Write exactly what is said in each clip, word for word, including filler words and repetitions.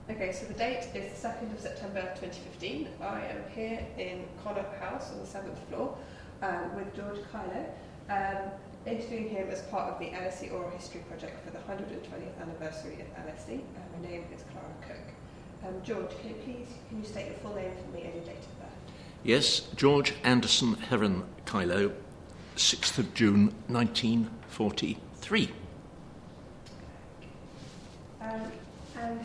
Okay, so the date is the second of September twenty fifteen. I am here in Connaught House on the seventh floor um, with George Kylo, um, interviewing him as part of the L S E Oral History Project for the one hundred twentieth anniversary of L S E. Uh, my name is Clara Cook. Um, George, can you please can you state your full name for me and your date of birth? Yes, George Anderson Heron Kylo, sixth of June nineteen forty-three. Um, and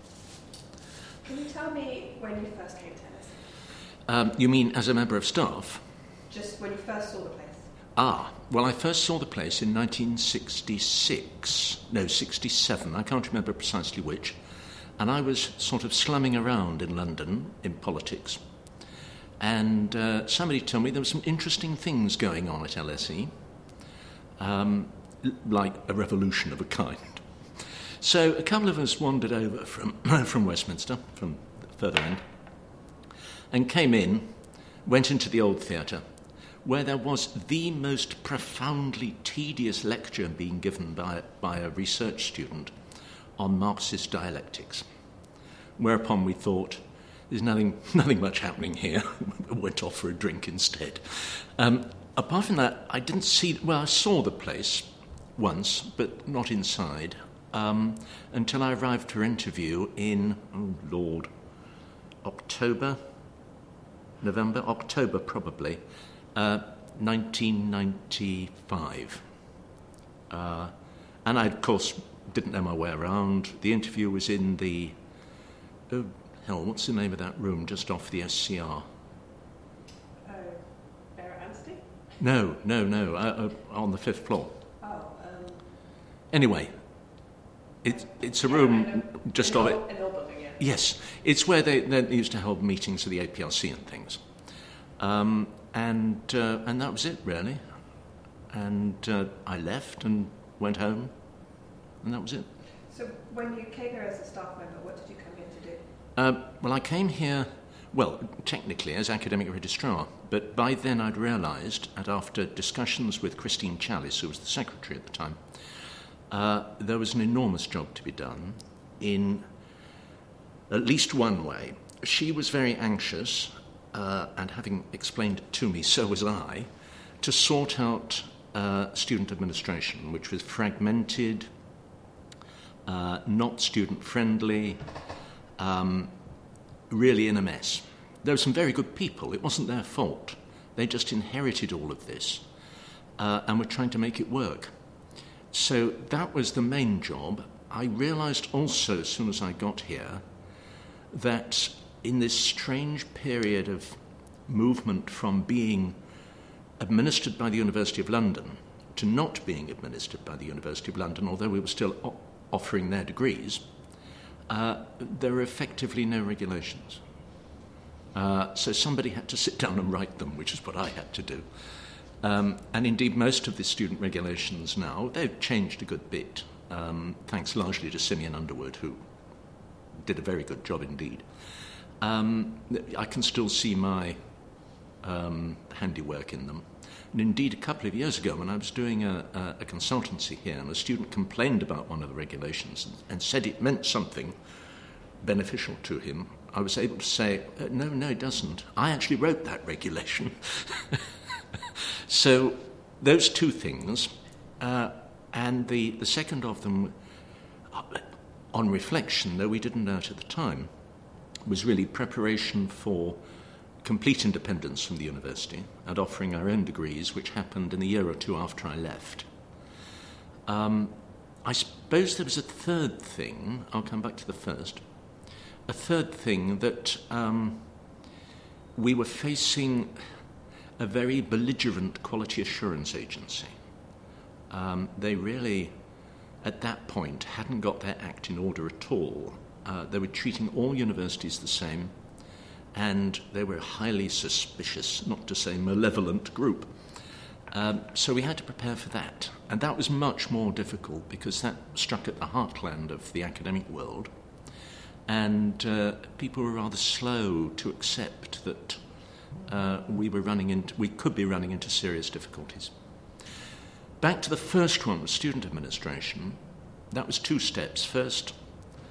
can you tell me when you first came to L S E? Um, you mean as a member of staff? Just when you first saw the place. Ah, well, I first saw the place in nineteen sixty-six, no, sixty-seven, I can't remember precisely which, and I was sort of slumming around in London in politics, and uh, somebody told me there were some interesting things going on at L S E, um, like a revolution of a kind. So a couple of us wandered over from, from Westminster, from the further end, and came in, went into the old theatre, where there was the most profoundly tedious lecture being given by, by a research student on Marxist dialectics. Whereupon we thought, there's nothing, nothing much happening here. Went off for a drink instead. Um, apart from that, I didn't see, well, I saw the place once, but not inside, um, until I arrived for interview in, oh Lord, October, November, October probably, uh, nineteen ninety-five. Uh, and I, of course, didn't know my way around. The interview was in the, oh, hell, what's the name of that room just off the S C R? Oh, Barrett Anstey? No, no, no, uh, uh, on the fifth floor. Oh, um... Anyway, it, it's a yeah, room just of it. An old building, yeah. Yes, it's where they, they used to hold meetings of the A P R C and things. Um, and uh, and that was it, really. And uh, I left and went home, and that was it. So when you came here as a staff member, what did you come here to do? Uh, well, I came here, well, technically as academic registrar, but by then I'd realised, and after discussions with Christine Challis, who was the secretary at the time, uh, there was an enormous job to be done in at least one way. She was very anxious, uh, and having explained it to me, so was I, to sort out uh, student administration, which was fragmented, uh, not student-friendly, um, really in a mess. There were some very good people. It wasn't their fault. They just inherited all of this, uh, and were trying to make it work. So that was the main job. I realised also, as soon as I got here, that in this strange period of movement from being administered by the University of London to not being administered by the University of London, although we were still o- offering their degrees, uh, there were effectively no regulations. Uh, so somebody had to sit down and write them, which is what I had to do. Um, and indeed, most of the student regulations now, they've changed a good bit, um, thanks largely to Simeon Underwood, who did a very good job indeed. Um, I can still see my um, handiwork in them. And indeed, a couple of years ago, when I was doing a, a, a consultancy here, and a student complained about one of the regulations and, and said it meant something beneficial to him, I was able to say, uh, no, no, it doesn't. I actually wrote that regulation. So those two things, uh, and the, the second of them, on reflection, though we didn't know it at the time, was really preparation for complete independence from the university and offering our own degrees, which happened in a year or two after I left. Um, I suppose there was a third thing, I'll come back to the first, a third thing that um, we were facing a very belligerent quality assurance agency. Um, they really, at that point, hadn't got their act in order at all. Uh, they were treating all universities the same, and they were a highly suspicious, not to say malevolent, group. Um, so we had to prepare for that. And that was much more difficult because that struck at the heartland of the academic world. And uh, people were rather slow to accept that uh, we were running into, we could be running into serious difficulties. Back to the first one, student administration. That was two steps. First,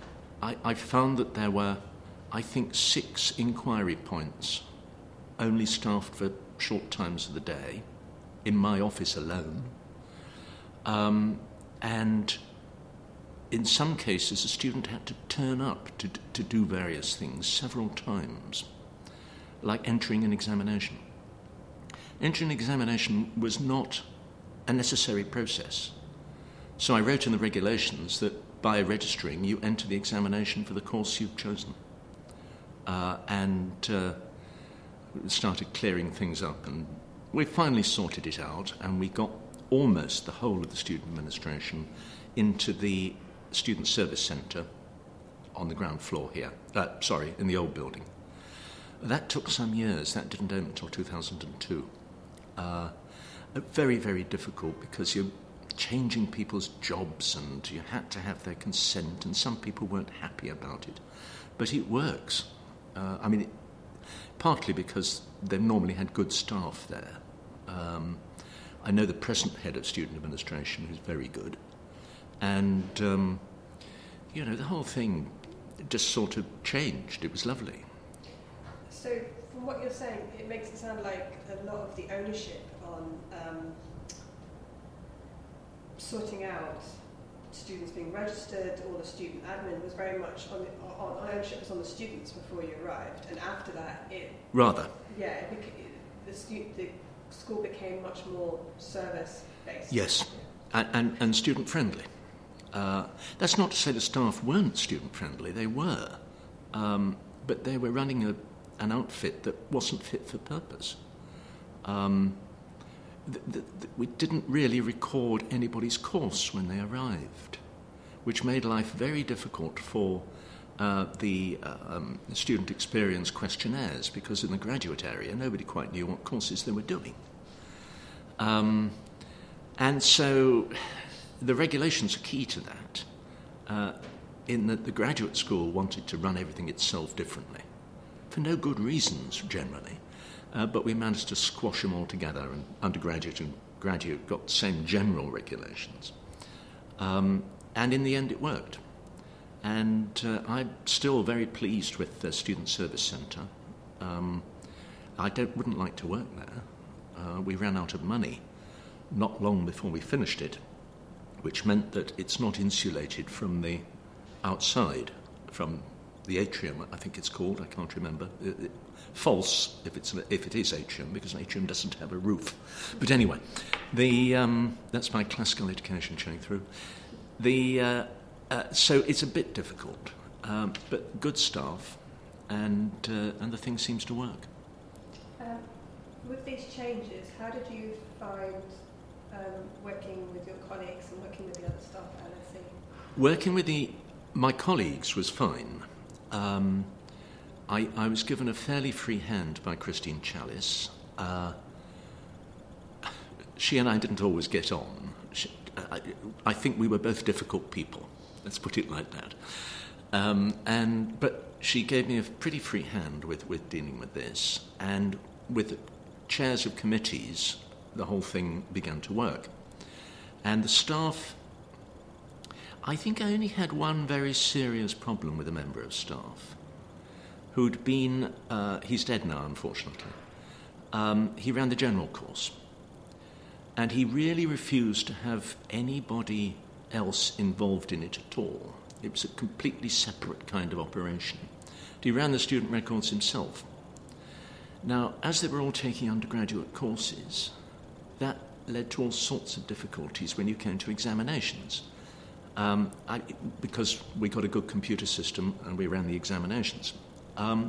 I, I found that there were, I think, six inquiry points, only staffed for short times of the day, in my office alone. Um, and in some cases, a student had to turn up to, to do various things several times, like entering an examination. Entering an examination was not a necessary process. So I wrote in the regulations that by registering, you enter the examination for the course you've chosen. Uh, and uh, started clearing things up. And we finally sorted it out, and we got almost the whole of the student administration into the Student Service Centre on the ground floor here. Uh, sorry, in the old building. That took some years. That didn't open until two thousand two. Uh, very, very difficult because you're changing people's jobs and you had to have their consent, and some people weren't happy about it. But it works. Uh, I mean, it, partly because they've normally had good staff there. Um, I know the present head of student administration, who's very good. And, um, you know, the whole thing just sort of changed. It was lovely. So, from what you're saying, it makes it sound like a lot of the ownership on um, sorting out students being registered, or the student admin was very much on, the, on ownership was on the students before you arrived, and after that, it rather yeah, it beca- the, stu- the school became much more service based. Yes, and and, and student friendly. Uh, that's not to say the staff weren't student friendly; they were, um, but they were running a, an outfit that wasn't fit for purpose. Um, th- th- th- we didn't really record anybody's course when they arrived, which made life very difficult for uh, the uh, um, student experience questionnaires, because in the graduate area nobody quite knew what courses they were doing. Um, and so the regulations are key to that, uh, in that the graduate school wanted to run everything itself differently, for no good reasons generally. Uh, but we managed to squash them all together, and undergraduate and graduate got the same general regulations. Um, and in the end, it worked. And uh, I'm still very pleased with the Student Service Centre. Um, I don't, wouldn't like to work there. Uh, we ran out of money not long before we finished it, which meant that it's not insulated from the outside, from the atrium, I think it's called, I can't remember. It, it, false, if it's if it is atrium, because an atrium doesn't have a roof. But anyway, the um, that's my classical education showing through. The uh, uh, so it's a bit difficult, um, but good staff, and uh, and the thing seems to work. Um, with these changes, how did you find um, working with your colleagues and working with the other staff at L S E? Working with the my colleagues was fine. Um, I, I was given a fairly free hand by Christine Chalice. Uh, she and I didn't always get on. She, I, I think we were both difficult people. Let's put it like that. Um, and but she gave me a pretty free hand with, with dealing with this, and with chairs of committees, the whole thing began to work. And the staff, I think I only had one very serious problem with a member of staff who'd been, uh, he's dead now, unfortunately. Um, he ran the general course. And he really refused to have anybody else involved in it at all. It was a completely separate kind of operation. He ran the student records himself. Now, as they were all taking undergraduate courses, that led to all sorts of difficulties when you came to examinations. Um, I, because we got a good computer system and we ran the examinations. Um,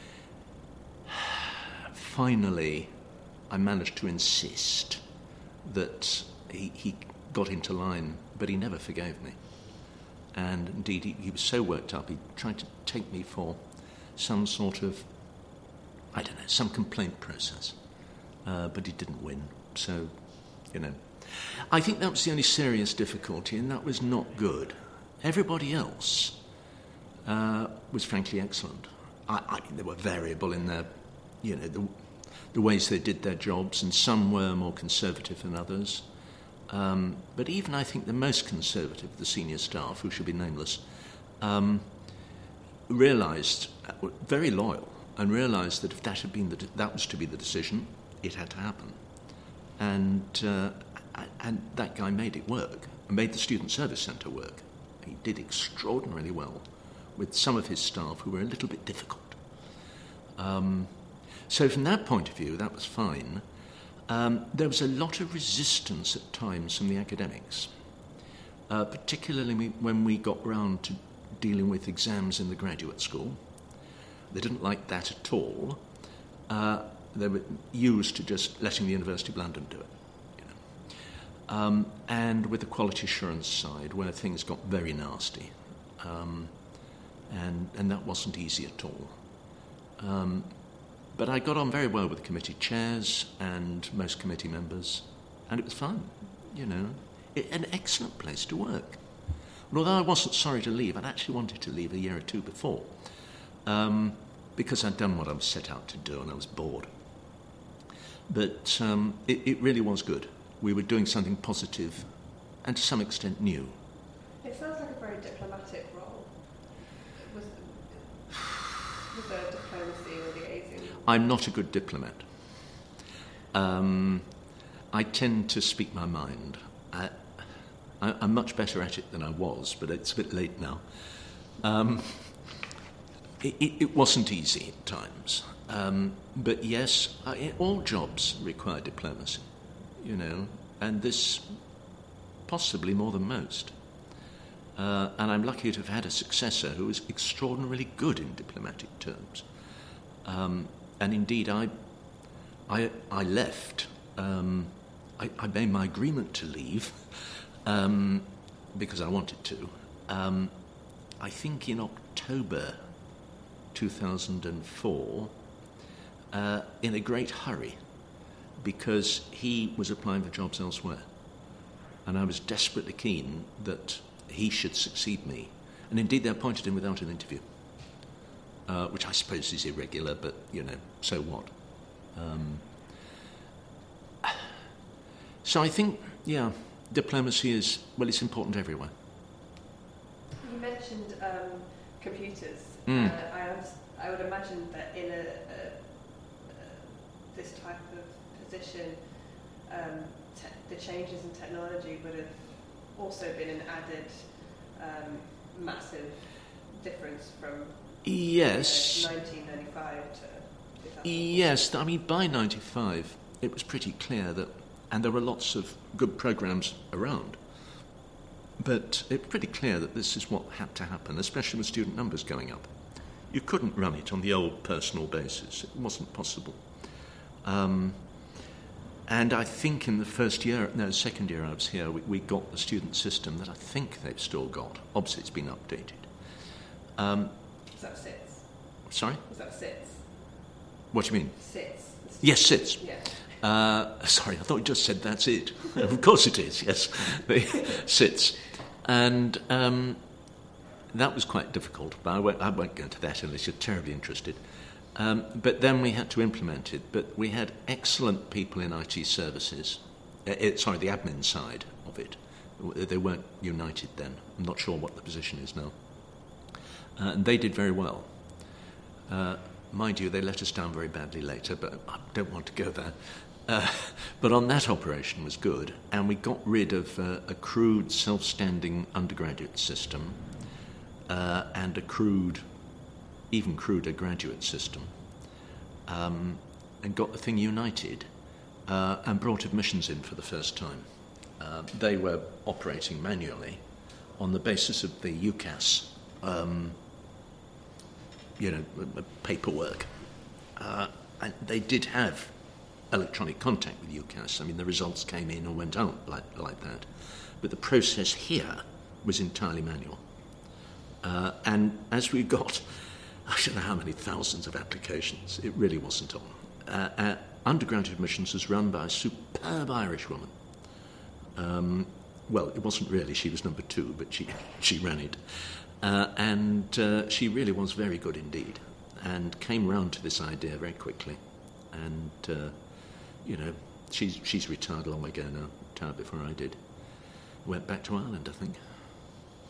finally, I managed to insist that he, he got into line, but he never forgave me. And indeed, he, he was so worked up, he tried to take me for some sort of, I don't know, some complaint process. Uh, but he didn't win. So, you know. I think that was the only serious difficulty, and that was not good. Everybody else uh, was frankly excellent. I, I they were variable in their, you know, the, the ways they did their jobs, and some were more conservative than others. Um, but even I think the most conservative, the senior staff, who should be nameless, um, realised, uh, very loyal, and realised that if that had been the de- that was to be the decision, it had to happen. And uh, and that guy made it work, and made the Student Service Centre work. He did extraordinarily well with some of his staff who were a little bit difficult. Um, so from that point of view, that was fine. Um, there was a lot of resistance at times from the academics, uh, particularly when we got round to dealing with exams in the graduate school. They didn't like that at all. Uh, they were used to just letting the University of London do it. You know. Um, and with the quality assurance side, where things got very nasty. Um, and, and that wasn't easy at all. Um, but I got on very well with the committee chairs and most committee members, and it was fun, you know. It, an excellent place to work. And although I wasn't sorry to leave, I'd actually wanted to leave a year or two before, um, because I'd done what I was set out to do and I was bored. But um, it, it really was good. We were doing something positive and to some extent new. It sounds like a very diplomatic role. Was, was there diplomacy or liaising? I'm not a good diplomat. Um, I tend to speak my mind. I, I, I'm much better at it than I was, but it's a bit late now. Um, it, it, it wasn't easy at times. Um, but yes, I, all jobs require diplomacy, you know, and this possibly more than most. Uh, and I'm lucky to have had a successor who was extraordinarily good in diplomatic terms. Um, and indeed, I, I, I left. Um, I, I made my agreement to leave um, because I wanted to. Um, I think in October two thousand four, uh, in a great hurry, because he was applying for jobs elsewhere. And I was desperately keen that he should succeed me. And indeed, they appointed him without an interview, uh, which I suppose is irregular, but, you know, so what? Um, so I think, yeah, diplomacy is, well, it's important everywhere. You mentioned um, computers. Mm. Uh, I, was, I would imagine that in a, a, a this type of position, um, te- the changes in technology would have also been an added um, massive difference from yes. you know, nineteen ninety-five to two thousand. Yes, I mean, by ninety-five, it was pretty clear that, and there were lots of good programmes around, but it was pretty clear that this is what had to happen, especially with student numbers going up. You couldn't run it on the old personal basis. It wasn't possible. Um, and I think in the first year, no, second year I was here, we, we got the student system that I think they've still got. Obviously, it's been updated. Um, Was that SITS? sorry? Was that SITS? What do you mean? SITS. Yes, SITS. Yeah. Uh, sorry, I thought you just said that's it. Of course it is, yes. SITS. And um, that was quite difficult, but I won't, I won't go into that unless you're terribly interested. Um, but then we had to implement it. But we had excellent people in I T services, uh, it, sorry, the admin side of it. They weren't united then. I'm not sure what the position is now. Uh, and they did very well. Uh, mind you, they let us down very badly later, but I don't want to go there. Uh, but on that operation was good, and we got rid of uh, a crude, self-standing undergraduate system uh, and a crude, even cruder graduate system, um, and got the thing united uh, and brought admissions in for the first time. Uh, they were operating manually on the basis of the UCAS um, you know, paperwork. Uh, and they did have electronic contact with UCAS. I mean, the results came in or went out like, like that. But the process here was entirely manual. Uh, and as we got, I don't know how many thousands of applications, it really wasn't on. Uh, uh, undergraduate admissions was run by a superb Irish woman. Um, well, it wasn't really, she was number two, but she, she ran it. Uh, and uh, she really was very good indeed, and came round to this idea very quickly. And, uh, you know, she's, she's retired long ago now, retired before I did. Went back to Ireland, I think.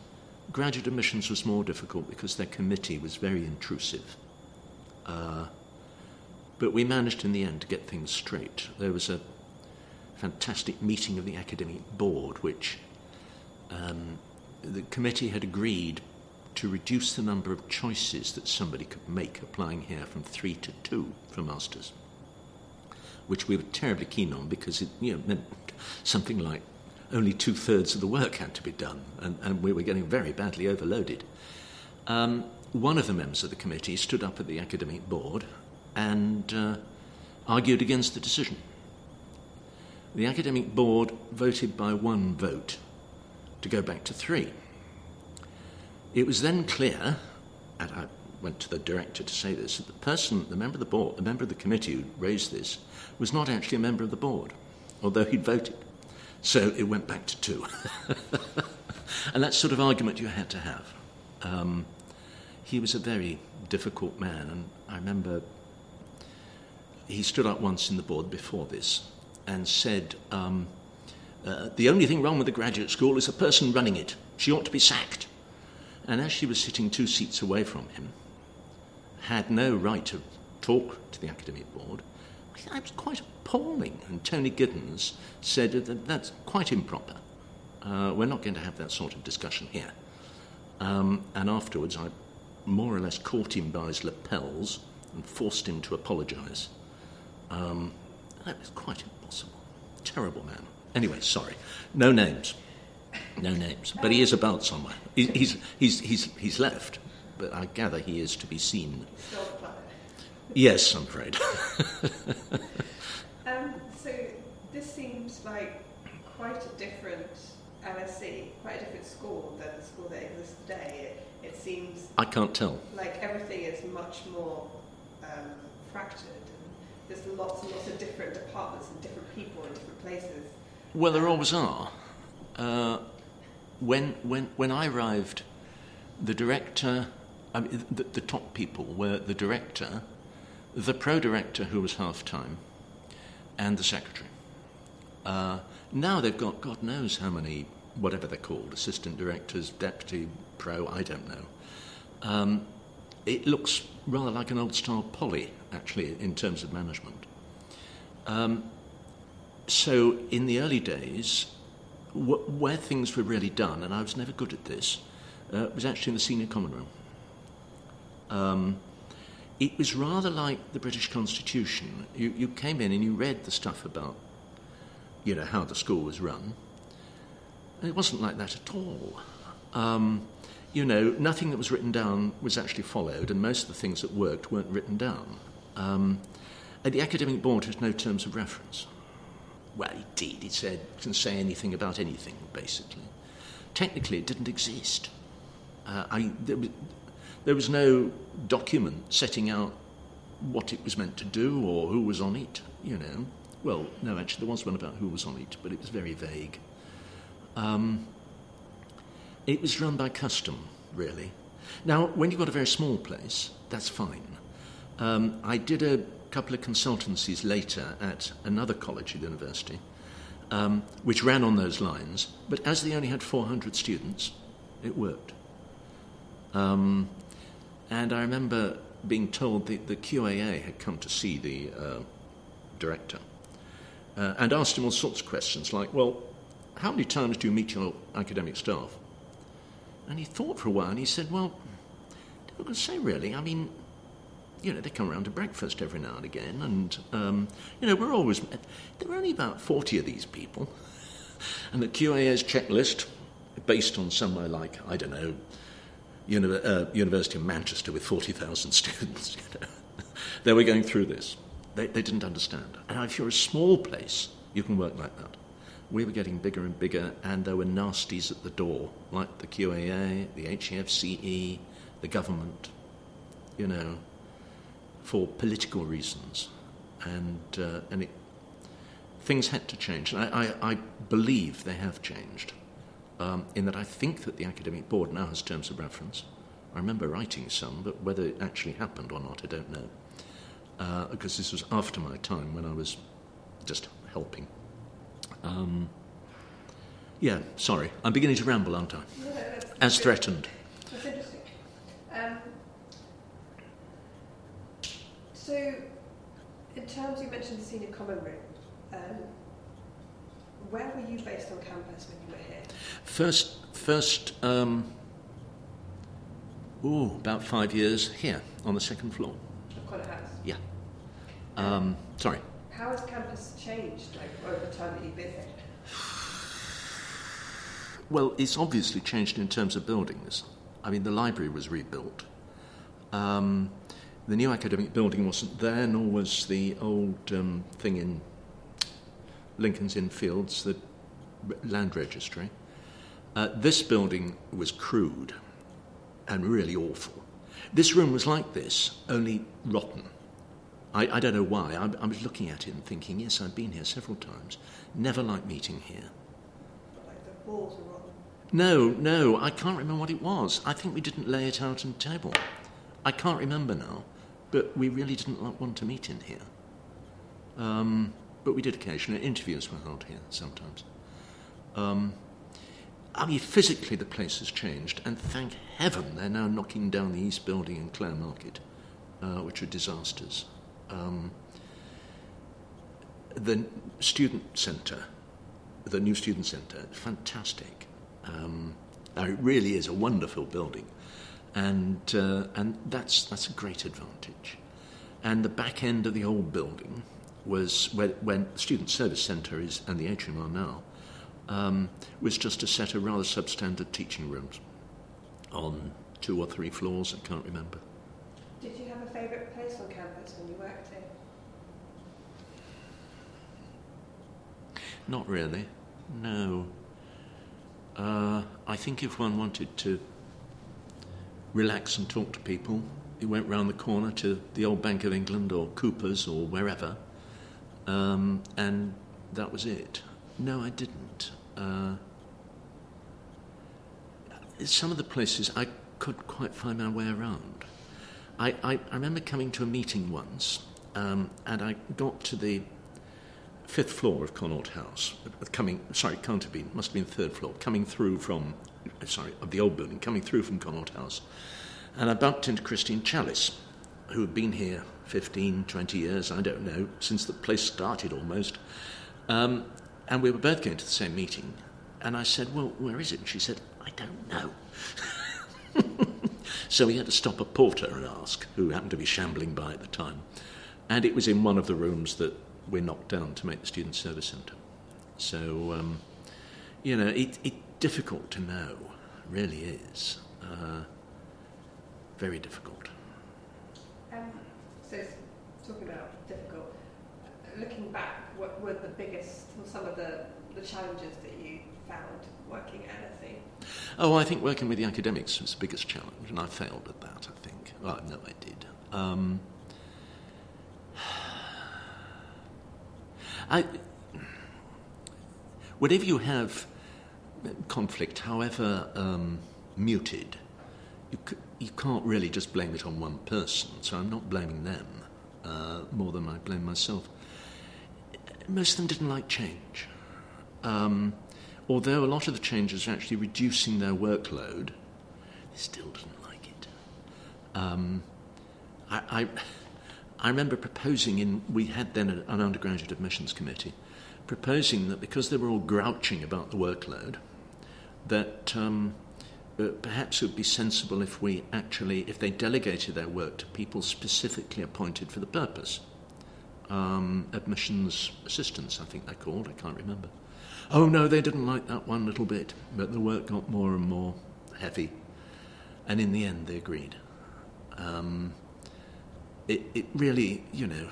graduate admissions was more difficult because their committee was very intrusive. Uh, but we managed in the end to get things straight. There was a fantastic meeting of the academic board, which um, the committee had agreed to reduce the number of choices that somebody could make applying here from three to two for masters, which we were terribly keen on because it you know, meant something like only two-thirds of the work had to be done, and, and we were getting very badly overloaded. Um, one of the members of the committee stood up at the academic board and uh, argued against the decision. The academic board voted by one vote to go back to three. It was then clear, and I went to the director to say this, that the person, the member of the board, the member of the committee who raised this, was not actually a member of the board, although he'd voted. So it went back to two. And that sort of argument you had to have. Um, he was a very difficult man, and I remember he stood up once in the board before this and said, um, uh, the only thing wrong with the graduate school is the person running it. She ought to be sacked. And as she was sitting two seats away from him, had no right to talk to the academic board, I was quite appalling. And Tony Giddens said that that's quite improper. Uh, we're not going to have that sort of discussion here. Um, and afterwards, I more or less caught him by his lapels and forced him to apologise. Um, that was quite impossible. Terrible man. Anyway, sorry. No names. No names. But he is about somewhere. He, he's, he's, he's, he's left, but I gather he is to be seen. Still the planet. Yes, I'm afraid. um, so this seems like quite a different L S E, quite a different school than the school that exists today. It, it seems... I can't tell. Like everything is much more um, fractured. And there's lots and lots of different departments and different people in different places. Well, there always are. Uh, when, when, when I arrived, the director, I mean, the, the top people were the director, the pro-director who was half-time, and the secretary. Uh, now they've got God knows how many, whatever they're called, assistant directors, deputy, pro, I don't know. Um, it looks rather like an old-style poly, actually, in terms of management. Um, so in the early days, wh- where things were really done, and I was never good at this, uh, was actually in the senior common room. Um, it was rather like the British Constitution. You, you came in and you read the stuff about, you know, how the school was run. And it wasn't like that at all. Um, you know, nothing that was written down was actually followed, and most of the things that worked weren't written down. Um, and the academic board has no terms of reference. Well, it did. It said it can say anything about anything, basically. Technically, it didn't exist. Uh, I, there, was, there was no document setting out what it was meant to do or who was on it, you know. Well, no, actually, there was one about who was on it, but it was very vague. Um, it was run by custom, really. Now, when you've got a very small place, that's fine. Um, I did a couple of consultancies later at another college at the university, um, which ran on those lines, but as they only had four hundred students, it worked. Um, and I remember being told that the Q A A had come to see the uh, director uh, and asked him all sorts of questions like, well, how many times do you meet your academic staff? And he thought for a while and he said, well, I'm going to say really, I mean, you know, they come around to breakfast every now and again, and, um, you know, we're always... There were only about forty of these people, and the Q A A's checklist, based on somewhere like, I don't know, uni- uh, University of Manchester with forty thousand students, you know, they were going through this. They, they didn't understand. And if you're a small place, you can work like that. We were getting bigger and bigger, and there were nasties at the door, like the Q A A, the H E F C E, the government, you know, for political reasons, and uh, and it, things had to change. And I, I, I believe they have changed, um, in that I think that the academic board now has terms of reference. I remember writing some, but whether it actually happened or not, I don't know, uh, because this was after my time when I was just helping. Um, yeah, sorry, I'm beginning to ramble, aren't I? No, that's, As threatened. That's interesting. Um, so, in terms, you mentioned the senior common room. Um, where were you based on campus when you were here? First, first, um, ooh, about five years here on the second floor. Of Connaught House? Yeah. Um, sorry. How has campus changed, like, over the time that you've been here? Well, it's obviously changed in terms of buildings. I mean, the library was rebuilt. Um, the new academic building wasn't there, nor was the old um, thing in Lincoln's Inn Fields, the land registry. Uh, this building was crude and really awful. This room was like this, only rotten. I, I don't know why. I, I was looking at it and thinking, yes, I've been here several times. Never liked meeting here. Like the walls were rotten? No, no, I can't remember what it was. I think we didn't lay it out on the table. I can't remember now, but we really didn't like, want to meet in here. Um, but we did occasionally. Interviews were held here sometimes. Um, I mean, physically the place has changed, and thank heaven they're now knocking down the East Building in Clare Market, uh, which are disasters. Um, the student centre, the new student centre, fantastic. Um, it really is a wonderful building, and uh, and that's that's a great advantage. And the back end of the old building was where when the student service centre is and the atrium are now, um, was just a set of rather substandard teaching rooms on two or three floors. I can't remember. Did you have a favourite place on campus when you worked here? Not really, no. Uh, I think if one wanted to relax and talk to people, you went round the corner to the old Bank of England or Cooper's or wherever, um, and that was it. No, I didn't. Uh, some of the places I couldn't quite find my way around. I, I, I remember coming to a meeting once, um, and I got to the fifth floor of Connaught House, coming, sorry, can't have been, must have been third floor, coming through from, sorry, of the old building, coming through from Connaught House. And I bumped into Christine Challis, who had been here fifteen, twenty years, I don't know, since the place started almost. Um, and we were both going to the same meeting. And I said, well, where is it? And she said, I don't know. So we had to stop a porter and ask, who happened to be shambling by at the time. And it was in one of the rooms that we knocked down to make the student service centre. So, um, you know, it's it, difficult to know, really is. Uh, very difficult. Um, so, talking about difficult, uh, looking back, what were the biggest, or some of the, the challenges that you found working at L S E? Oh, I think working with the academics was the biggest challenge, and I failed at that, I think. Well, no, I did. Um, I, whenever you have conflict, however um, muted, you, c- you can't really just blame it on one person, so I'm not blaming them uh, more than I blame myself. Most of them didn't like change. Um, although a lot of the changes are actually reducing their workload, they still didn't like it. Um, I... I I remember proposing in, we had then an undergraduate admissions committee, proposing that because they were all grouching about the workload, that um, uh, perhaps it would be sensible if we actually, if they delegated their work to people specifically appointed for the purpose. Um, admissions assistants, I think they're called, I can't remember. Oh no, they didn't like that one little bit, but the work got more and more heavy, and in the end they agreed. Um, It, it really, you know,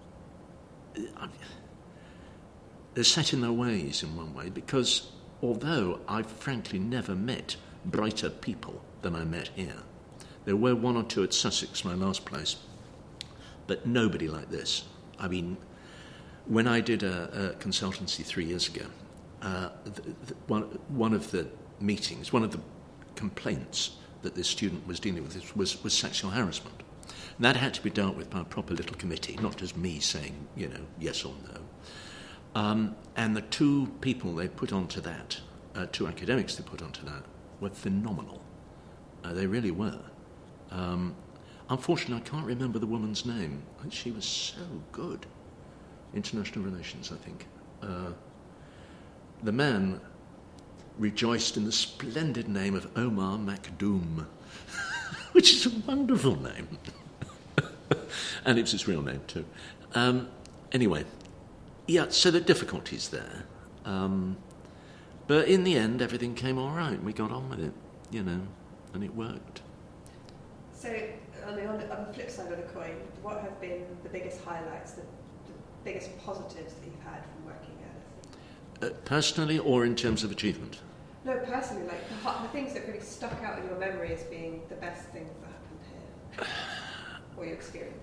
they're set in their ways in one way, because although I've frankly never met brighter people than I met here, there were one or two at Sussex, my last place, but nobody like this. I mean, when I did a, a consultancy three years ago, uh, the, the, one, one of the meetings, one of the complaints that this student was dealing with was, was sexual harassment. And that had to be dealt with by a proper little committee, not just me saying, you know, yes or no. Um, and the two people they put onto that, uh, two academics they put onto that, were phenomenal. Uh, they really were. Um, unfortunately, I can't remember the woman's name. She was so good. International relations, I think. Uh, the man rejoiced in the splendid name of Omar Makdoum, which is a wonderful name. And it's his real name, too. Um, anyway, yeah, so the difficulties there. Um, but in the end, everything came all right. We got on with it, you know, and it worked. So, on the, on the, on the flip side of the coin, what have been the biggest highlights, the, the biggest positives that you've had from working at L S E? Uh, personally or in terms of achievement? No, personally, like the, the things that really stuck out in your memory as being the best things that happened here, or you experienced.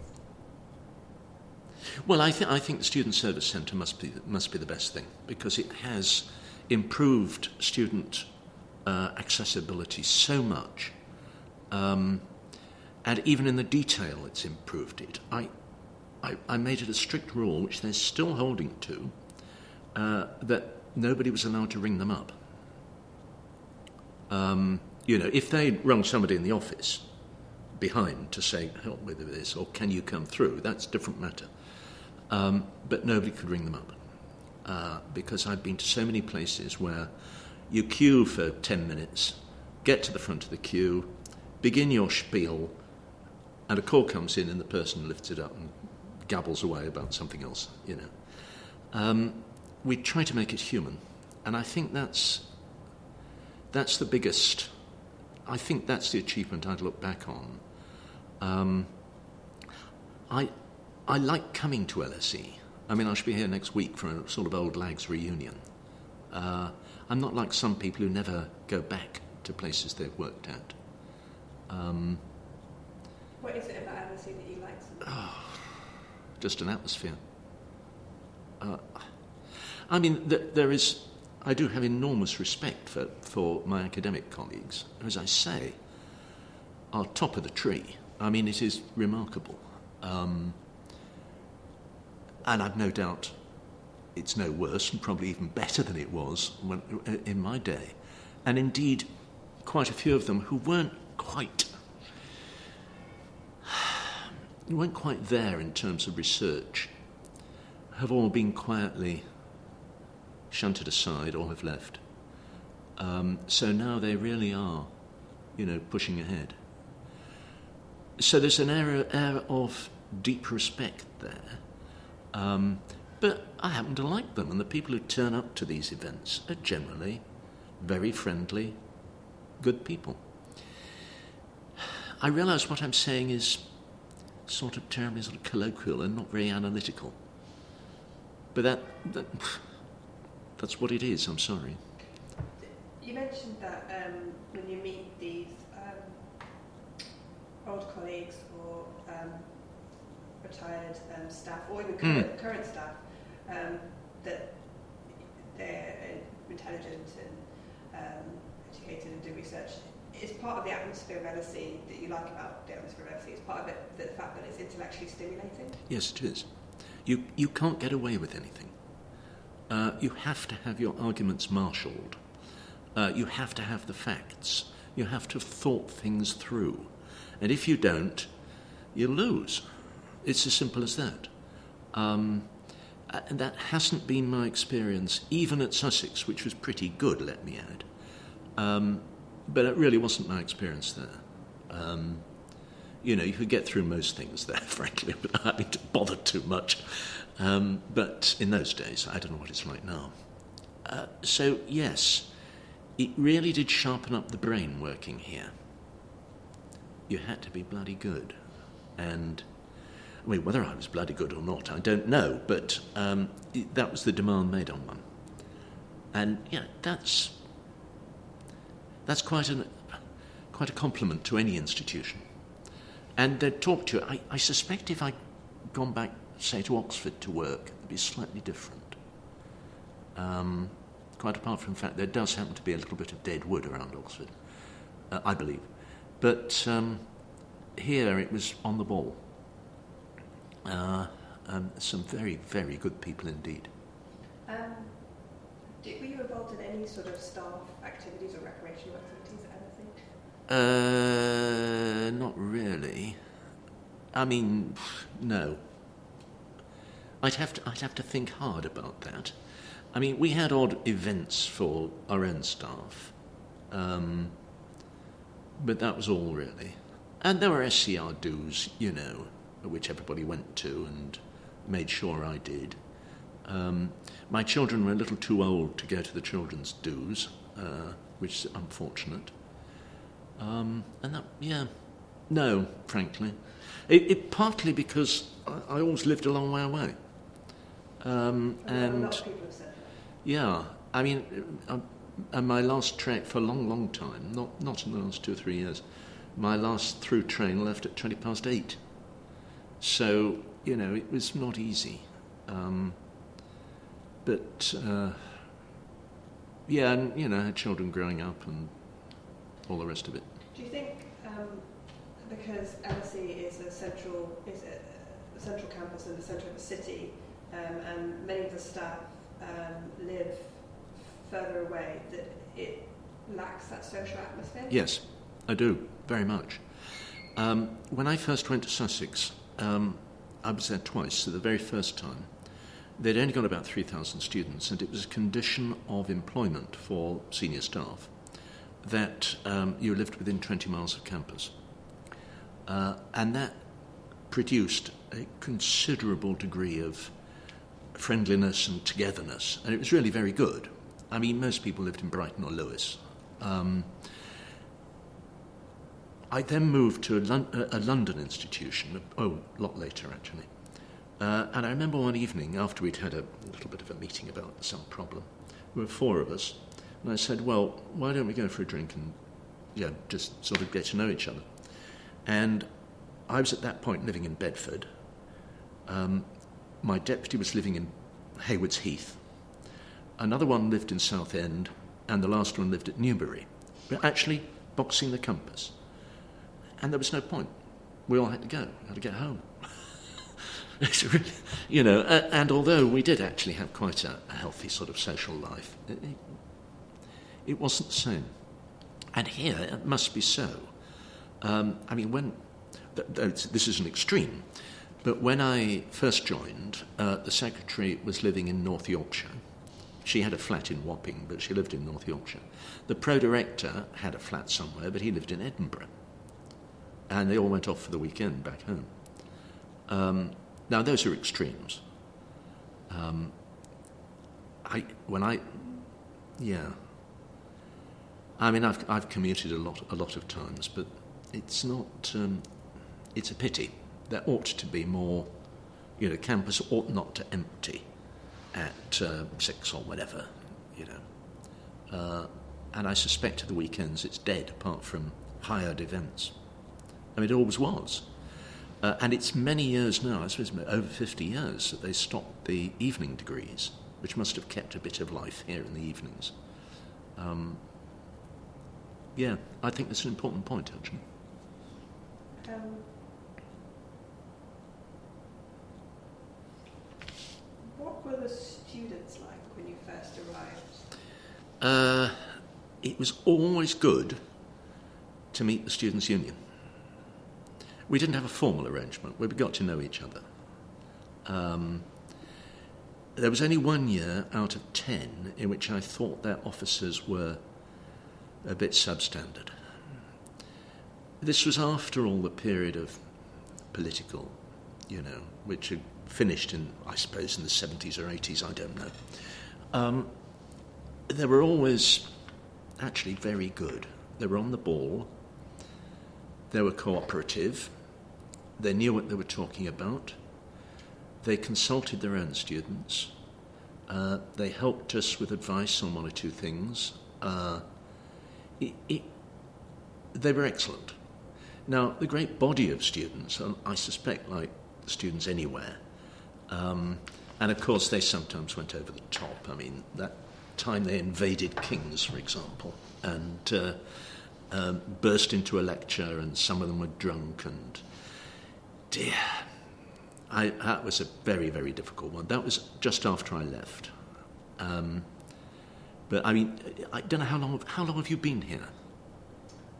Well, I, th- I think the Student Service Centre must be must be the best thing, because it has improved student uh, accessibility so much, um, and even in the detail, it's improved it. I, I I made it a strict rule, which they're still holding to, uh, that nobody was allowed to ring them up. Um, you know, if they rung somebody in the office behind to say, help me with this, or can you come through, that's a different matter. Um, but nobody could ring them up. Uh, because I've been to so many places where you queue for ten minutes, get to the front of the queue, begin your spiel, and a call comes in and the person lifts it up and gabbles away about something else, you know. Um, we try to make it human, and I think that's that's the biggest, I think that's the achievement I'd look back on. Um, I I like coming to L S E. I mean, I should be here next week for a sort of old lags reunion. Uh, I'm not like some people who never go back to places they've worked at. Um, what is it about L S E that you like so much? Oh, just an atmosphere. Uh, I mean, th- there is... I do have enormous respect for, for my academic colleagues, who, as I say, are top of the tree. I mean, it is remarkable. Um, and I've no doubt it's no worse and probably even better than it was when, in my day. And indeed, quite a few of them who weren't quite weren't quite there in terms of research have all been quietly shunted aside or have left. Um, so now they really are, you know, pushing ahead. So there's an air, air of deep respect there. Um, but I happen to like them, and the people who turn up to these events are generally very friendly, good people. I realise what I'm saying is sort of terribly sort of colloquial and not very analytical. But that... that That's what it is, I'm sorry. You mentioned that um, when you meet these um, old colleagues or um, retired um, staff, or even current, mm. current staff, um, that they're intelligent and um, educated and do research. Is part of the atmosphere of L S E that you like about the atmosphere of L S E, is part of it the fact that it's intellectually stimulating? Yes, it is. You, you can't get away with anything. Uh, you have to have your arguments marshalled. Uh, you have to have the facts. You have to have thought things through. And if you don't, you lose. It's as simple as that. Um, and that hasn't been my experience, even at Sussex, which was pretty good, let me add. Um, but it really wasn't my experience there. Um, you know, you could get through most things there, frankly, without having to bother too much. Um, but in those days, I don't know what it's like now. Uh, so, yes, it really did sharpen up the brain working here. You had to be bloody good. And, I mean, whether I was bloody good or not, I don't know, but um, it, that was the demand made on one. And, yeah, that's that's quite, an, quite a compliment to any institution. And they'd talk to you. I, I suspect if I'd gone back, say, to Oxford to work, it'd be slightly different. Um, quite apart from the fact there does happen to be a little bit of dead wood around Oxford, uh, I believe. But um, here it was on the ball. Uh, um, some very, very good people indeed. Um, did, were you involved in any sort of staff activities or recreational activities at Uh, not really. I mean, no. I'd have to. I'd have to think hard about that. I mean, we had odd events for our own staff, um, but that was all really. And there were S C R dues, you know, which everybody went to and made sure I did. Um, my children were a little too old to go to the children's dues, uh, which is unfortunate. Um, and that, yeah, no, frankly. It, it partly because I, I always lived a long way away. Um, and a lot of people have said that. Yeah, I mean, uh, and my last train for a long, long time, not not in the last two or three years, my last through train left at twenty past eight. So, you know, it was not easy. Um, but, uh, yeah, and, you know, I had children growing up and all the rest of it. Do you think, um, because L S E is a central, is a, a central campus in the centre of the city, um, and many of the staff um, live further away, that it lacks that social atmosphere? Yes, I do, very much. Um, when I first went to Sussex, um, I was there twice. So the very first time, they'd only got about three thousand students, and it was a condition of employment for senior staff that um, you lived within twenty miles of campus. Uh, and that produced a considerable degree of friendliness and togetherness, and it was really very good. I mean, most people lived in Brighton or Lewes. Um, I then moved to a, Lon- a London institution, oh, a lot later actually. Uh, and I remember one evening, after we'd had a little bit of a meeting about some problem, there were four of us, and I said, well, why don't we go for a drink and, you know, just sort of get to know each other? And I was at that point living in Bedford. Um, my deputy was living in Haywards Heath. Another one lived in Southend, and the last one lived at Newbury. But actually boxing the compass. And there was no point. We all had to go, had to get home. It's really, you know, uh, and although we did actually have quite a, a healthy sort of social life, it, it, it wasn't the same. And here it must be so. Um, I mean, when th- th- this is an extreme, but when I first joined, uh, the secretary was living in North Yorkshire. She had a flat in Wapping, but she lived in North Yorkshire. The pro-director had a flat somewhere, but he lived in Edinburgh. And they all went off for the weekend back home. Um, now, those are extremes. Um, I when I, yeah. I mean, I've I've commuted a lot a lot of times, but it's not. Um, it's a pity. There ought to be more. You know, campus ought not to empty at uh, six or whatever. You know, uh, and I suspect at the weekends it's dead, apart from hired events. I mean, it always was. Uh, and it's many years now, I suppose over fifty years, that they stopped the evening degrees, which must have kept a bit of life here in the evenings. Um, yeah, I think that's an important point, actually. Um, what were the students like when you first arrived? Uh, it was always good to meet the Students' Union. We didn't have a formal arrangement where we got to know each other. Um, there was only one year out of ten in which I thought their officers were a bit substandard. This was after all the period of political, you know, which had finished in, I suppose, in the seventies or eighties, I don't know. Um, they were always actually very good. They were on the ball. They were cooperative. They knew what they were talking about. They consulted their own students. Uh, they helped us with advice on one or two things. Uh, it, it, they were excellent. Now, the great body of students, and I suspect like students anywhere, um, and of course they sometimes went over the top. I mean, that time they invaded King's, for example, and uh, um, burst into a lecture, and some of them were drunk, and dear, I, that was a very, very difficult one. That was just after I left. Um, but I mean, I don't know how long. How long have you been here?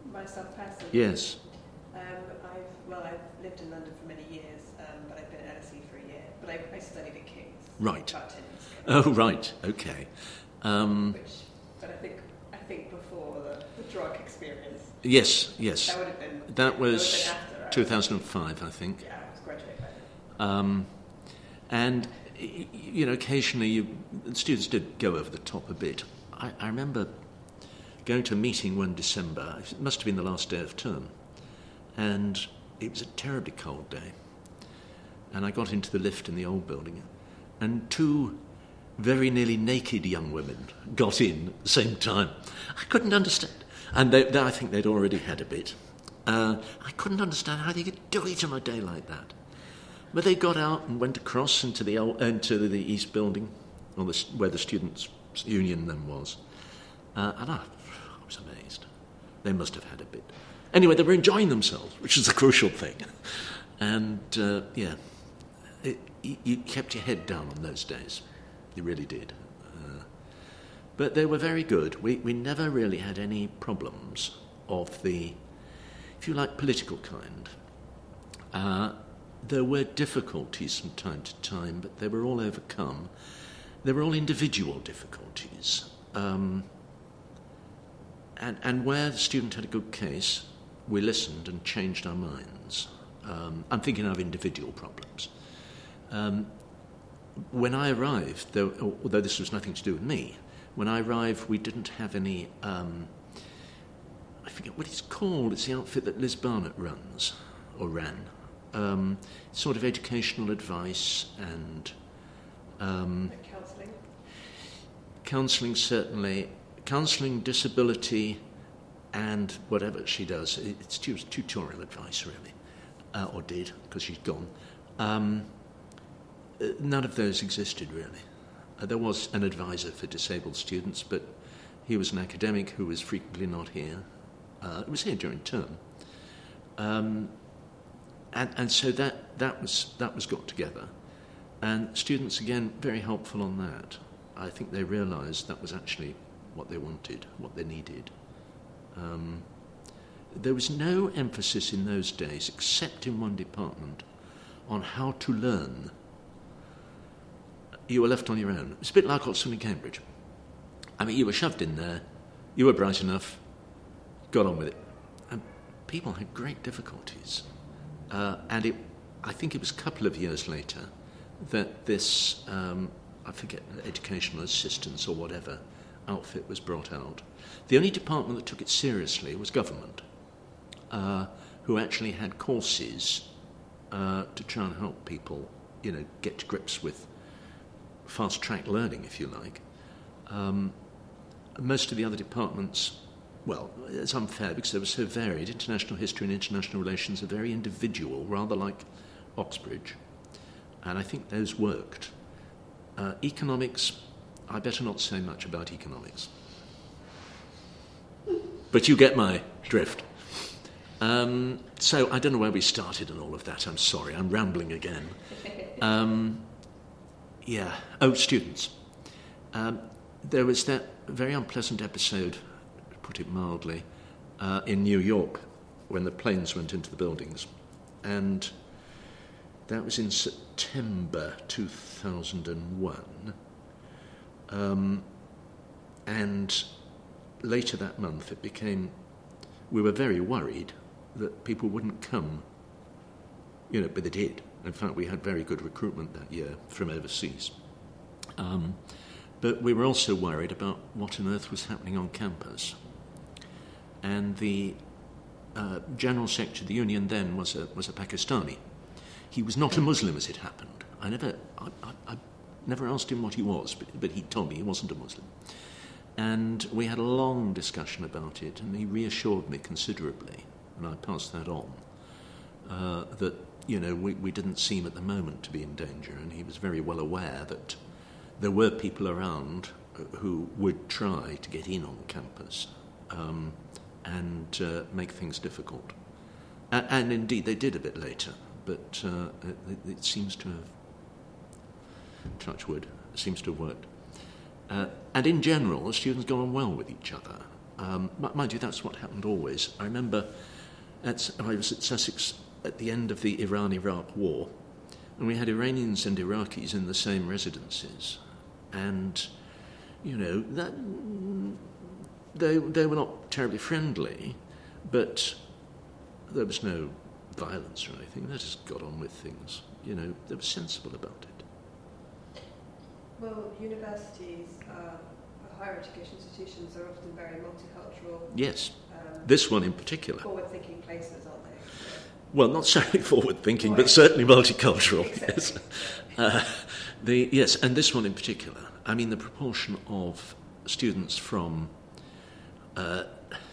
Myself personally? Yes. Um, I've, well, I've lived in London for many years, um, but I've been at L S E for a year. But I, I studied at King's. Right. About ten years ago. Oh, right. Okay. Um, Which, but I think, I think before the, the drug experience. yes, yes. That would have been. That was that would have been after, right? two thousand five, I think. Yeah, I was graduated by then. Um, and, y- you know, occasionally you, students did go over the top a bit. I, I remember going to a meeting one December, it must have been the last day of term, and it was a terribly cold day. And I got into the lift in the old building, and two very nearly naked young women got in at the same time. I couldn't understand. And they, they, I think they'd already had a bit. Uh, I couldn't understand how they could do it on a day like that. But they got out and went across into the old, into the East Building, or the, where the Students' Union then was. Uh, and I, I was amazed. They must have had a bit. Anyway, they were enjoying themselves, which is the crucial thing. And, uh, yeah, it, you, you kept your head down on those days. You really did. Uh, but they were very good. We, we never really had any problems of the, if you like, political kind. Uh, there were difficulties from time to time, but they were all overcome. They were all individual difficulties. Um, and, and where the student had a good case, we listened and changed our minds. Um, I'm thinking of individual problems. Um, when I arrived, though, although this was nothing to do with me, when I arrived we didn't have any, um, I forget what it's called, it's the outfit that Liz Barnett runs, or ran, um, sort of educational advice and... Um, Like counselling? Counselling, certainly. Counselling, disability, and whatever she does. It's tutorial advice, really, uh, or did, because she's gone. Um, none of those existed, really. Uh, there was an advisor for disabled students, but he was an academic who was frequently not here. Uh, it was here during term. Um, and, and so that, that, was, that was got together. And students, again, very helpful on that. I think they realised that was actually what they wanted, what they needed. Um, there was no emphasis in those days, except in one department, on how to learn. You were left on your own. It's a bit like Oxford and Cambridge. I mean, you were shoved in there, you were bright enough, got on with it. And people had great difficulties. Uh, and it, I think it was a couple of years later that this, um, I forget, educational assistance or whatever outfit was brought out. The only department that took it seriously was government, uh, who actually had courses uh, to try and help people, you know, get to grips with fast-track learning, if you like. Um, most of the other departments, well, it's unfair because they were so varied. International history and international relations are very individual, rather like Oxbridge. And I think those worked. Uh, economics, I better not say much about economics. But you get my drift. Um, so I don't know where we started and all of that. I'm sorry, I'm rambling again. Um, yeah. Oh, students. Um, there was that very unpleasant episode, to put it mildly, uh, in New York when the planes went into the buildings. And that was in September two thousand one. Um, and later that month it became, we were very worried that people wouldn't come, you know, but they did. In fact, we had very good recruitment that year from overseas. Um, but we were also worried about what on earth was happening on campus. And the uh, General Secretary of the Union then was a, was a Pakistani. He was not a Muslim, as it happened. I never, I, I, I never asked him what he was, but, but he told me he wasn't a Muslim. And we had a long discussion about it, and he reassured me considerably, and I passed that on, uh, that, you know, we, we didn't seem at the moment to be in danger, and he was very well aware that there were people around who would try to get in on campus um, and uh, make things difficult. And, and indeed, they did a bit later. But uh, it, it seems to have, touch wood, seems to have worked. Uh, and in general, the students got on well with each other. Um, mind you, that's what happened always. I remember at, I was at Sussex at the end of the Iran-Iraq war, and we had Iranians and Iraqis in the same residences. And, you know, that they, they were not terribly friendly, but there was no violence or anything. They just got on with things. You know, they were sensible about it. Well, universities, uh, higher education institutions are often very multicultural. Yes, um, this one in particular. Forward-thinking places, aren't they? Well, not solely forward-thinking, Right. but certainly multicultural. Exactly. Yes. Uh, the, yes, and this one in particular. I mean, the proportion of students from uh,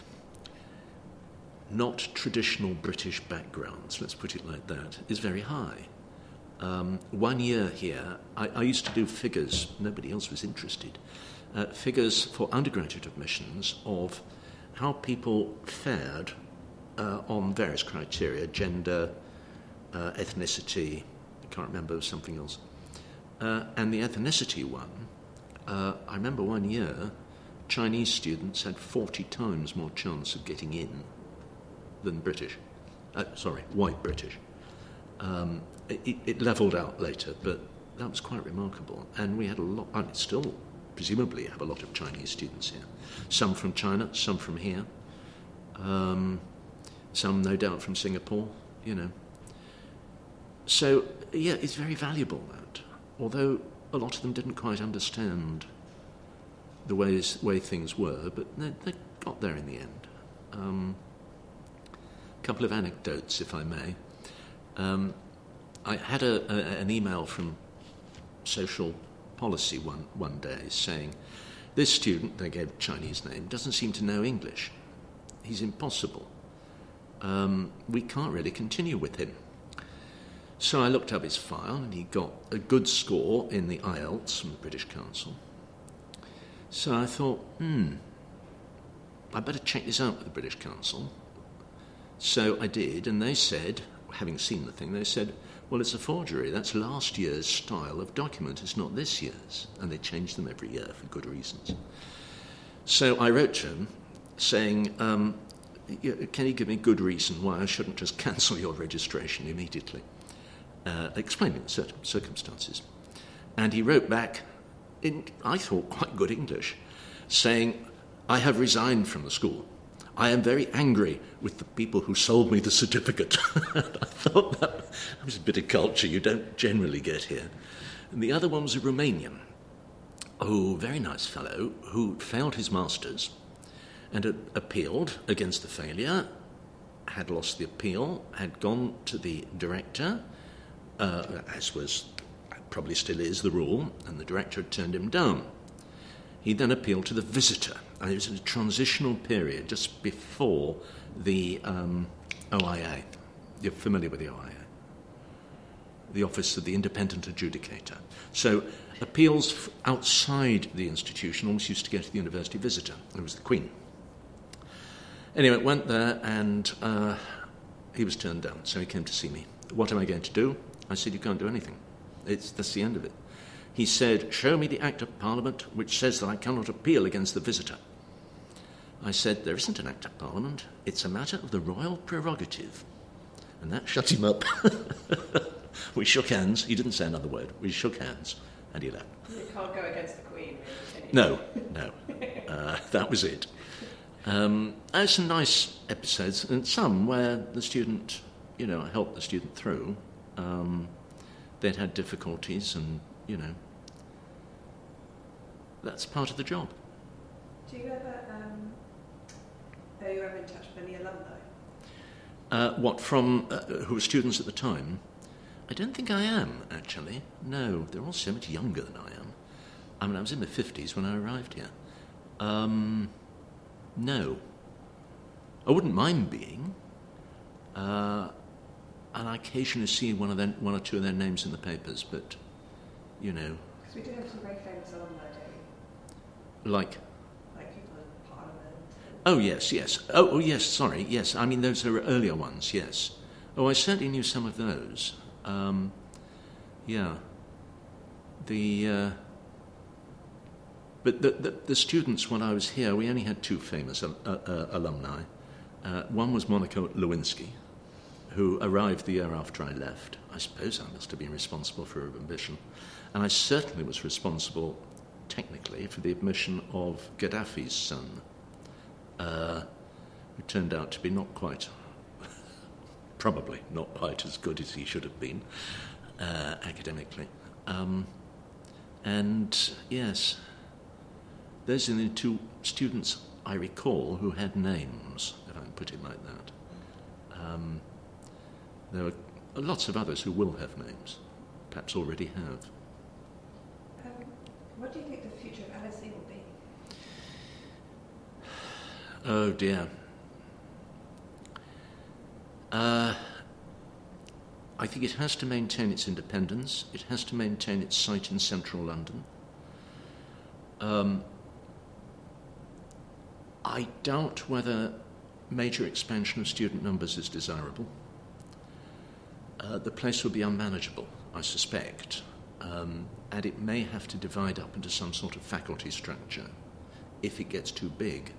not traditional British backgrounds, let's put it like that, is very high. Um, one year here, I, I used to do figures, nobody else was interested, uh, figures for undergraduate admissions of how people fared uh, on various criteria, gender, uh, ethnicity, I can't remember, something else. Uh, and the ethnicity one, uh, I remember one year, Chinese students had forty times more chance of getting in than British. Uh, sorry, white British. Um, it, it levelled out later, but that was quite remarkable. And we had a lot, I mean, still presumably have a lot of Chinese students here. Some from China, some from here, um, some no doubt from Singapore, you know. So, yeah, it's very valuable, that. Although a lot of them didn't quite understand the ways, way things were, but they, they got there in the end. Um, a couple of anecdotes, if I may. Um, I had a, a, an email from Social Policy one, one day saying, this student, they gave a Chinese name, doesn't seem to know English. He's impossible. Um, we can't really continue with him. So I looked up his file, and he got a good score in the I E L T S from the British Council. So I thought, hmm, I better check this out with the British Council. So I did, and they said, having seen the thing, they said, well, it's a forgery. That's last year's style of document. It's not this year's. And they change them every year for good reasons. So I wrote to him saying, um, can you give me a good reason why I shouldn't just cancel your registration immediately? Uh, explaining the cir- circumstances. And he wrote back in, I thought, quite good English, saying, I have resigned from the school. I am very angry with the people who sold me the certificate. I thought that was a bit of culture you don't generally get here. And the other one was a Romanian, oh, very nice fellow, who failed his masters and had appealed against the failure, had lost the appeal, had gone to the director, uh, as was, probably still is, the rule, and the director had turned him down. He then appealed to the visitor, and it was in a transitional period just before the um, O I A. You're familiar with the O I A? The Office of the Independent Adjudicator. So appeals f- outside the institution always used to go to the university visitor. It was the Queen. Anyway, went there, and uh, he was turned down, so he came to see me. What am I going to do? I said, you can't do anything. It's, that's the end of it. He said, show me the Act of Parliament which says that I cannot appeal against the visitor. I said, there isn't an Act of Parliament. It's a matter of the royal prerogative. And that shut him up. We shook hands. He didn't say another word. We shook hands, and he left. You can't go against the Queen, really, can you? No, no. Uh, that was it. Um, there's some nice episodes, and some where the student, you know, I helped the student through. Um, they'd had difficulties, and, you know, that's part of the job. Do you ever, um, are you ever in touch with any alumni? Uh, what, from uh, who were students at the time? I don't think I am, actually. No, they're all so much younger than I am. I mean, I was in my fifties when I arrived here. Um, no. I wouldn't mind being. Uh, and I occasionally see one of their, one or two of their names in the papers, but, you know. Because we do have some very famous alumni, don't we? Like? Like people in Parliament. Oh, yes, yes. Oh, oh, yes, sorry, yes. I mean, those are earlier ones, yes. Oh, I certainly knew some of those. Um, yeah. The... Uh, but the, the, the students, when I was here, we only had two famous uh, uh, alumni. Uh, one was Monica Lewinsky, who arrived the year after I left. I suppose I must have been responsible for her admission. And I certainly was responsible, technically, for the admission of Gaddafi's son, uh, who turned out to be not quite, probably not quite as good as he should have been, uh, academically. Um, and, yes, those are the two students I recall who had names, if I can put it like that. Um, there are lots of others who will have names, perhaps already have. Um, what do you think the future of L S E will be? Oh dear. Uh, I think it has to maintain its independence. It has to maintain its site in central London. Um, I doubt whether major expansion of student numbers is desirable. Uh, the place will be unmanageable, I suspect, um, and it may have to divide up into some sort of faculty structure if it gets too big.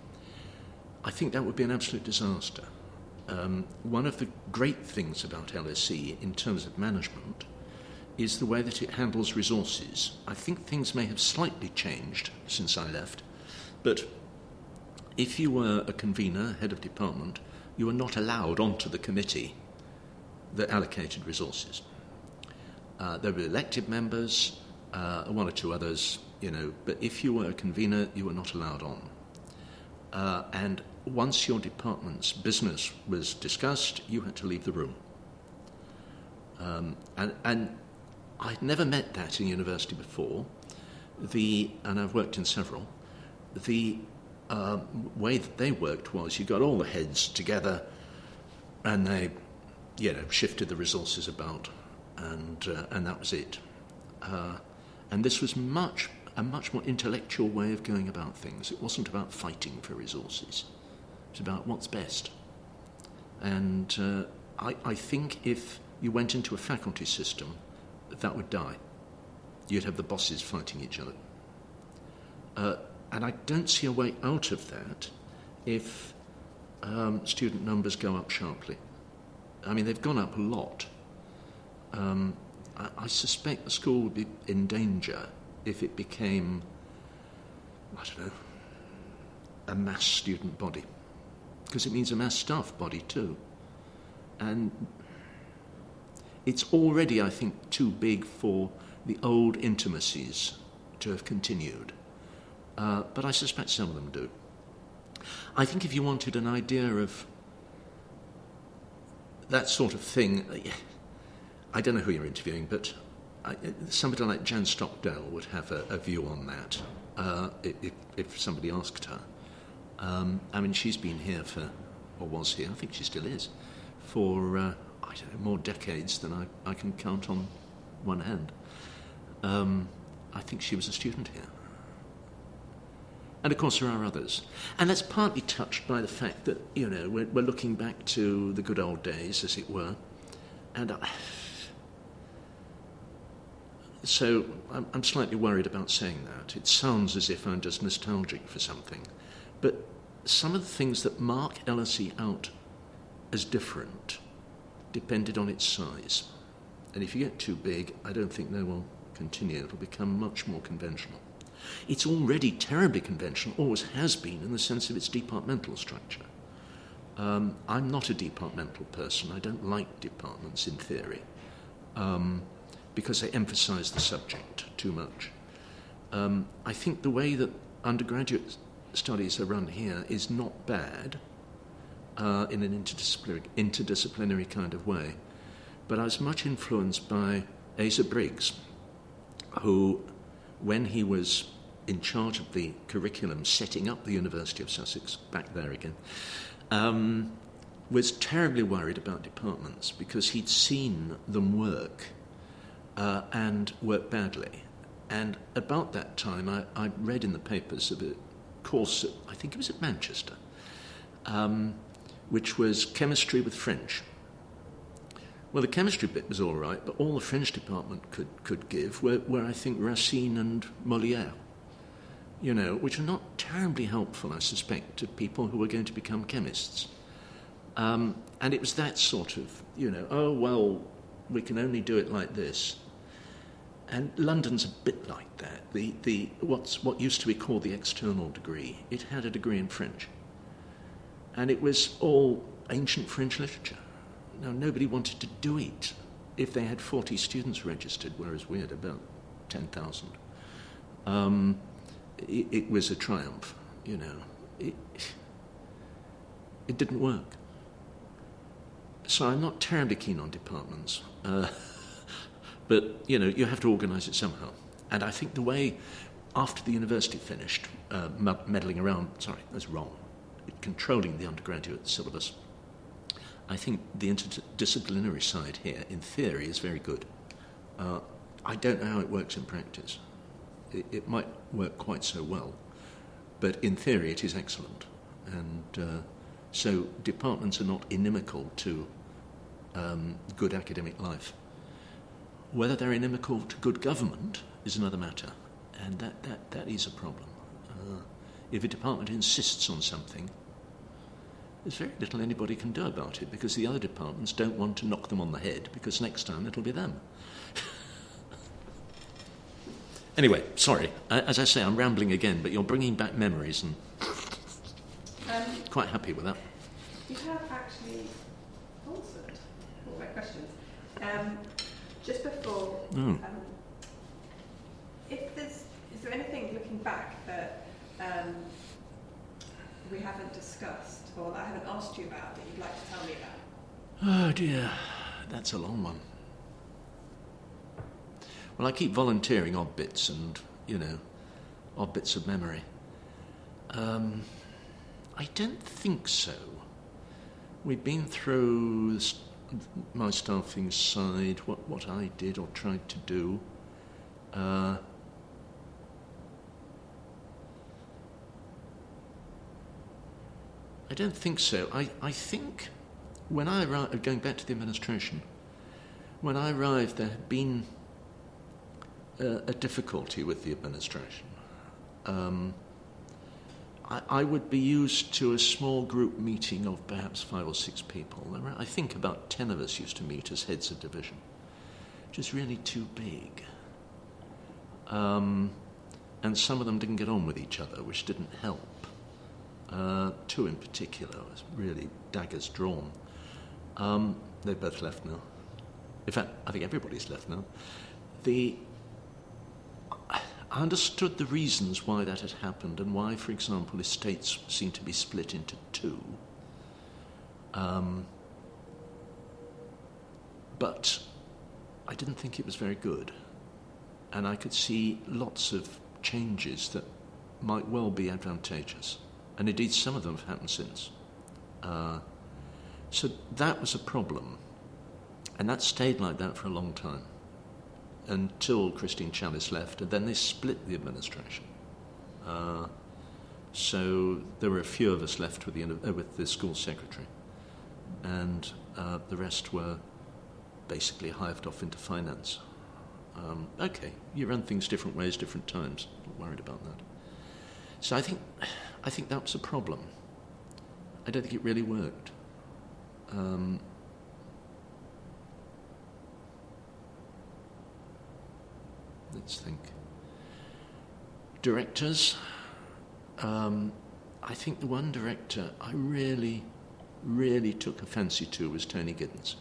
I think that would be an absolute disaster. Um, one of the great things about L S E in terms of management is the way that it handles resources. I think things may have slightly changed since I left, but if you were a convener, head of department, you were not allowed onto the committee that allocated resources. Uh, there were elected members, uh, one or two others, you know, but if you were a convener, you were not allowed on. Uh, and once your department's business was discussed, you had to leave the room. Um, and, and I'd never met that in university before. The, and I've worked in several, the uh, way that they worked was you got all the heads together and they, you know, shifted the resources about, and uh, and that was it. Uh, and this was much a much more intellectual way of going about things. It wasn't about fighting for resources. It was about what's best. And uh, I, I think if you went into a faculty system, that would die. You'd have the bosses fighting each other. Uh, and I don't see a way out of that if um, student numbers go up sharply. I mean, they've gone up a lot. Um, I, I suspect the school would be in danger if it became, I don't know, a mass student body. Because it means a mass staff body too. And it's already, I think, too big for the old intimacies to have continued. Uh, but I suspect some of them do. I think if you wanted an idea of that sort of thing, I don't know who you're interviewing, but I, somebody like Jan Stockdale would have a, a view on that uh, if, if somebody asked her. Um, I mean, she's been here for, or was here, I think she still is, for, uh, I don't know, more decades than I, I can count on one hand. Um, I think she was a student here. And of course there are others. And that's partly touched by the fact that, you know, we're, we're looking back to the good old days, as it were. And I, so I'm, I'm slightly worried about saying that. It sounds as if I'm just nostalgic for something. But some of the things that mark L S E out as different depended on its size. And if you get too big, I don't think they will continue. It'll become much more conventional. It's already terribly conventional, always has been, in the sense of its departmental structure. Um, I'm not a departmental person. I don't like departments in theory um, because they emphasize the subject too much. Um, I think the way that undergraduate studies are run here is not bad uh, in an interdisciplinary, interdisciplinary kind of way, but I was much influenced by Asa Briggs, who, when he was in charge of the curriculum setting up the University of Sussex, back there again, um, was terribly worried about departments because he'd seen them work uh, and work badly. And about that time, I, I read in the papers of a course, at, I think it was at Manchester, um, which was chemistry with French. Well, the chemistry bit was all right, but all the French department could, could give were, were, I think, Racine and Molière. you know, which are not terribly helpful, I suspect, to people who are going to become chemists. Um, and it was that sort of, you know, oh, well, we can only do it like this. And London's a bit like that. The, the, what's, what used to be called the external degree, it had a degree in French. And it was all ancient French literature. Now, nobody wanted to do it if they had forty students registered, whereas we had about ten thousand. Um, it, it was a triumph, you know. It, it didn't work. So I'm not terribly keen on departments. Uh, but, you know, you have to organise it somehow. And I think the way, after the university finished, uh, meddling around, sorry, that's wrong, controlling the undergraduate syllabus, I think the interdisciplinary side here, in theory, is very good. Uh, I don't know how it works in practice. It, it might work quite so well, but in theory it is excellent. And uh, so departments are not inimical to um, good academic life. Whether they're inimical to good government is another matter, and that, that, that is a problem. Uh, if a department insists on something, there's very little anybody can do about it, because the other departments don't want to knock them on the head, because next time it'll be them. Anyway, sorry. As I say, I'm rambling again, but you're bringing back memories, and um, quite happy with that. You have actually answered all my questions. Um, just before, mm. um, if there's, is there anything looking back that um, we haven't discussed, or that I haven't asked you about, that you'd like to tell me about? Oh dear, that's a long one. Well, I keep volunteering odd bits and, you know, odd bits of memory. Um, I don't think so. We've been through my staffing side, what, what I did or tried to do. Uh, I don't think so. I, I think when I arrived, going back to the administration, when I arrived there had been a, a difficulty with the administration. Um, I, I would be used to a small group meeting of perhaps five or six people. I think about ten of us used to meet as heads of division, which is really too big. Um, and some of them didn't get on with each other, which didn't help. Uh, two in particular was really daggers drawn. Um, they've both left now. In fact, I think everybody's left now. The, I understood the reasons why that had happened, and why, for example, estates seemed to be split into two. Um, but I didn't think it was very good. And I could see lots of changes that might well be advantageous. And indeed, some of them have happened since. Uh, so that was a problem. And that stayed like that for a long time, until Christine Challis left, and then they split the administration. Uh, so there were a few of us left with the, uh, with the school secretary. And uh, the rest were basically hived off into finance. Um, okay, you run things different ways, different times. Not worried about that. So I think, I think that was a problem. I don't think it really worked. Um, let's think. Directors. Um, I think the one director I really, really took a fancy to was Tony Giddens.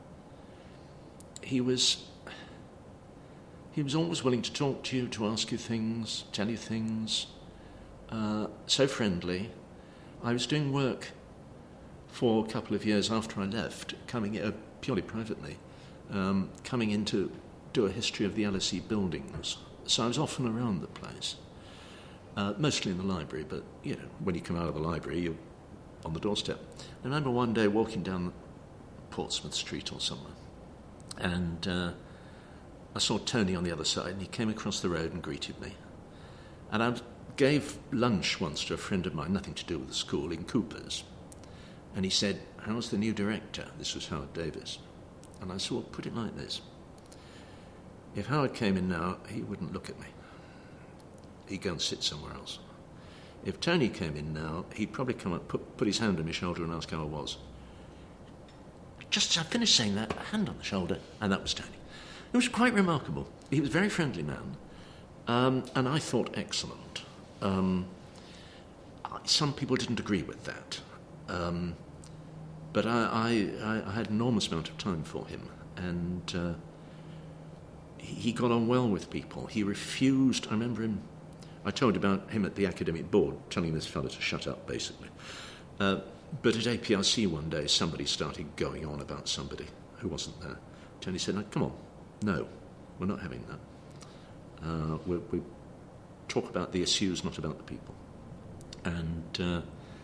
He was... He was always willing to talk to you, to ask you things, tell you things. Uh, so friendly. I was doing work for a couple of years after I left, coming uh, purely privately, um, coming in to do a history of the L S E buildings. So I was often around the place, uh, mostly in the library, but, you know, when you come out of the library, you're on the doorstep. I remember one day walking down Portsmouth Street or somewhere, and uh, I saw Tony on the other side, and he came across the road and greeted me. And I gave lunch once to a friend of mine, nothing to do with the school, in Cooper's. And he said, "How's the new director?" This was Howard Davis. And I said, "Well, put it like this. If Howard came in now, he wouldn't look at me. he'd go and sit somewhere else. If Tony came in now, he'd probably come up, put, put his hand on my shoulder and ask how I was. Just as I finished saying that, a hand on the shoulder, and that was Tony. It was quite remarkable. He was a very friendly man, um, and I thought excellent. Um, some people didn't agree with that, um, but I, I, I had an enormous amount of time for him, and uh, he, he got on well with people. He refused, I remember him, I told about him at the academic board, telling this fellow to shut up, basically. Uh, but at A P R C one day, somebody started going on about somebody who wasn't there. Tony said, no, come on, no, we're not having that. Uh, we, we talk about the issues, not about the people. And uh,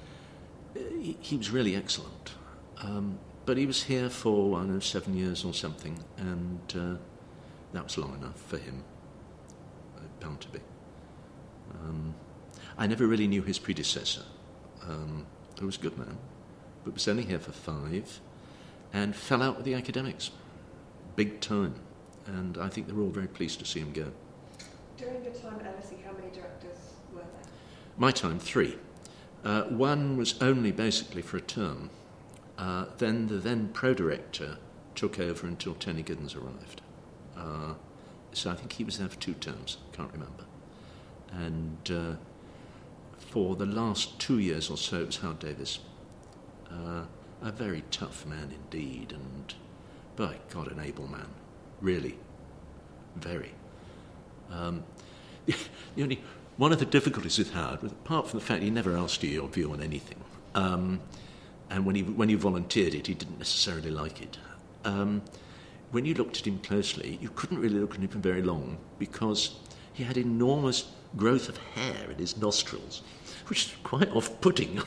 he, he was really excellent. Um, but he was here for, I don't know, seven years or something, and uh, that was long enough for him, uh, bound to be. Um, I never really knew his predecessor, um, who was a good man, but was only here for five, and fell out with the academics, big time. And I think they were all very pleased to see him go. During your time at L S E, how many directors were there? My time, three. Uh, one was only basically for a term. Uh, then the then pro-director took over until Tony Giddens arrived. Uh, so I think he was there for two terms, can't remember. And uh, for the last two years or so, it was Howard Davies. Uh, a very tough man indeed, and, by God, an able man. Really. Very. Um, the only, one of the difficulties with Howard, apart from the fact he never asked you your view on anything, um, and when, he, when you volunteered it, he didn't necessarily like it. Um, when you looked at him closely, you couldn't really look at him for very long, because he had enormous growth of hair in his nostrils, which is quite off-putting.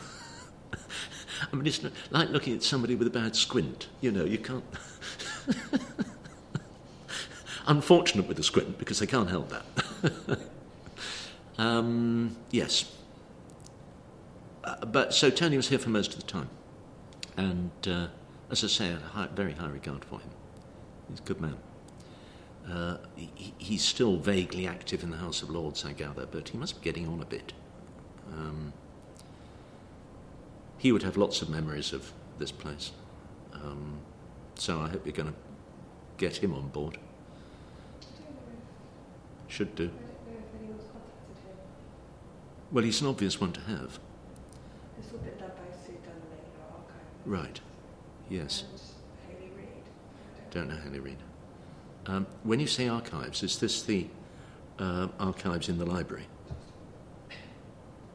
I mean, it's like looking at somebody with a bad squint. You know, you can't... Unfortunate with the squint, because they can't help that. um, yes. Uh, but so Tony was here for most of the time. And, uh, as I say, I had a high, very high regard for him. He's a good man. Uh, he, he's still vaguely active in the House of Lords, I gather, but he must be getting on a bit. Um, he would have lots of memories of this place. Um, so I hope you're going to get him on board. Should do. I don't know if anyone's contacted him. Well, he's an obvious one to have. It's all been done by Sue Donnelly, our archive. Right. Yes. And Hayley Reid. Don't know Hayley Reid. Um, when you say archives, is this the uh, archives in the library?